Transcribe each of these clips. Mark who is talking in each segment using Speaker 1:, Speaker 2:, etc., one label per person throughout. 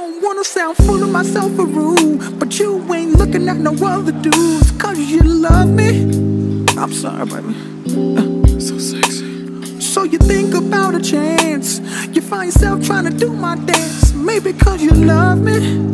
Speaker 1: don't wanna sound full of myself or rude, but you ain't looking at no other dudes, cause you love me. I'm sorry, baby.
Speaker 2: So sexy.
Speaker 1: So you think about a chance, you find yourself trying to do my dance, maybe cause you love me.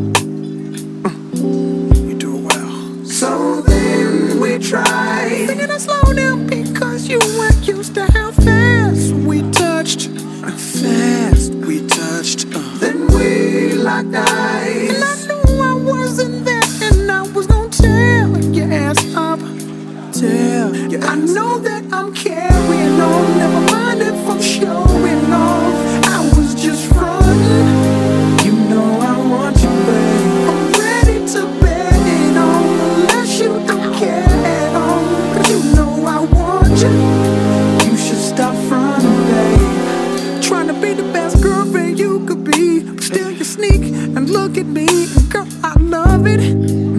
Speaker 2: You do it well.
Speaker 1: So then we tried singing it slow down because you weren't used to how fast we touched.
Speaker 2: Fast we touched.
Speaker 1: Then we locked eyes, and I knew I wasn't there, and I was gonna tear your ass up. I know that I'm carrying on, never mind if I'm showing off. I was just frontin'. You know I want you, babe. I'm ready to bet it on, unless you don't care at all. But you know I want you. You should stop frontin', babe. Trying to be the best girlfriend you could be, but still you sneak and look at me, and girl, I love it.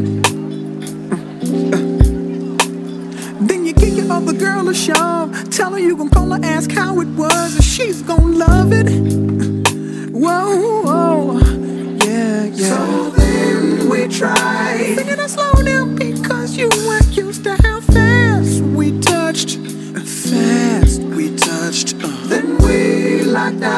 Speaker 1: Then you give your other girl a shove, tell her you gon' call her, ask how it was, and she's gon' love it. Whoa, whoa, yeah. So then we tried singing it slow down because you weren't used to how fast we touched.
Speaker 2: Fast we touched.
Speaker 1: Then we locked eyes.